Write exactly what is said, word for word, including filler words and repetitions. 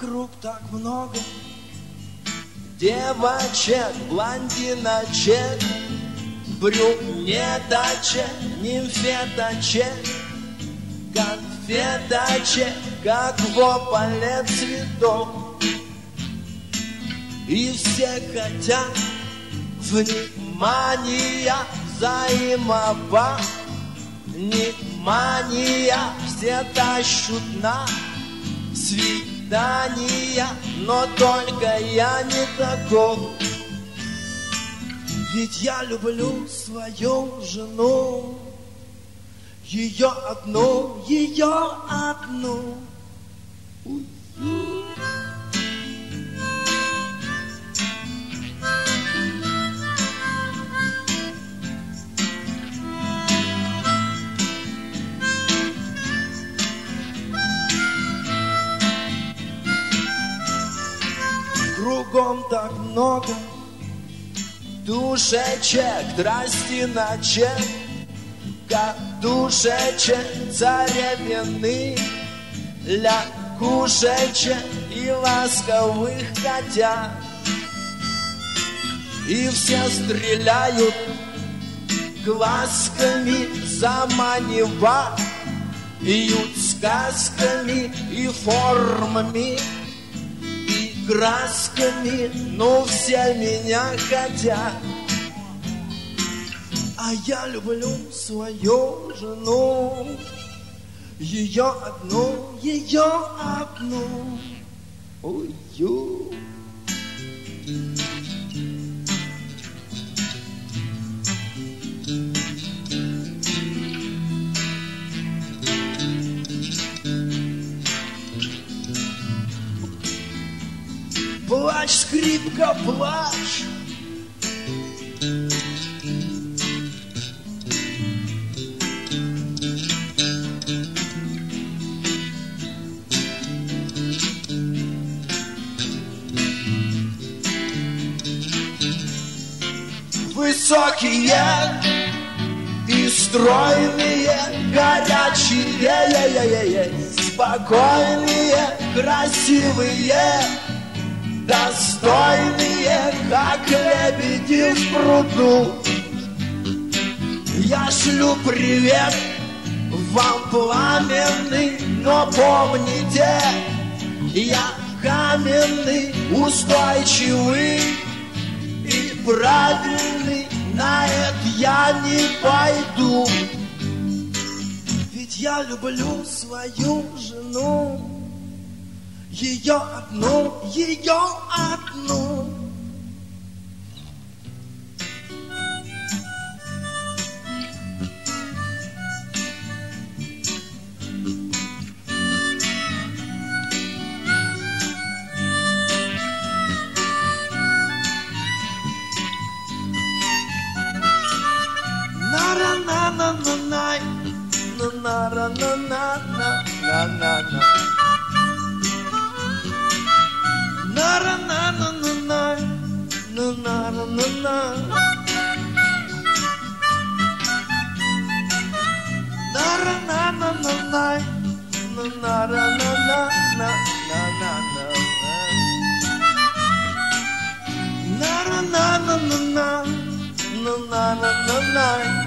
Вокруг так много девочек, блондиночек, брюнеточек, нимфеточек, конфеточек, как в поле цветов. И все хотят внимания, взаимопонимания, все тащут на свидания, но только я не таков. Ведь я люблю свою жену, ее одну, ее одну. Кругом так много душечек, тростиночек, кадушечек, царевины, лягушечек и ласковых котят. И все стреляют глазками, заманивают сказками и формами, красками, но все меня хотят. А я люблю свою жену, ее одну, ее одну. Ой-ю. Плачь, скрипка, плачь. Высокие и стройные, горячие, спокойные, красивые, достойные, как лебеди в пруду. Я шлю привет вам пламенный, но помните, я каменный, устойчивый и правильный, на это я не пойду. Ведь я люблю свою жену, ее одну, ее одну. На-на-на-на-на-на, на-на-на-на-на-на-на-на. На-на-на-на-на-на, на-на-на-на-на. На-на-на-на-на-на, на-на-на-на-на-на-на-на. На-на-на-на-на, на-на-на-на-на.